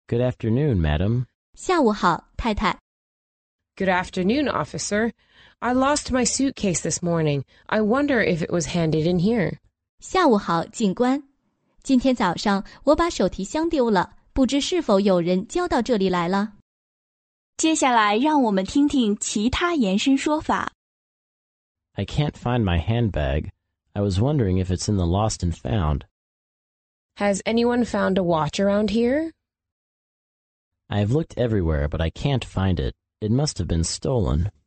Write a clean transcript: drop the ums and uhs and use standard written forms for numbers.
Good afternoon, madam. 下午好，太太。 Good afternoon, officer. I lost my suitcase this morning. I wonder if it was handed in here. 下午好，警官。今天早上我把手提箱丢了，不知是否有人交到这里来了。 接下来让我们听听其他延伸说法。 I can't find my handbag. I was wondering if it's in the lost and found. Has anyone found a watch around here? I have looked everywhere, but I can't find it. It must have been stolen.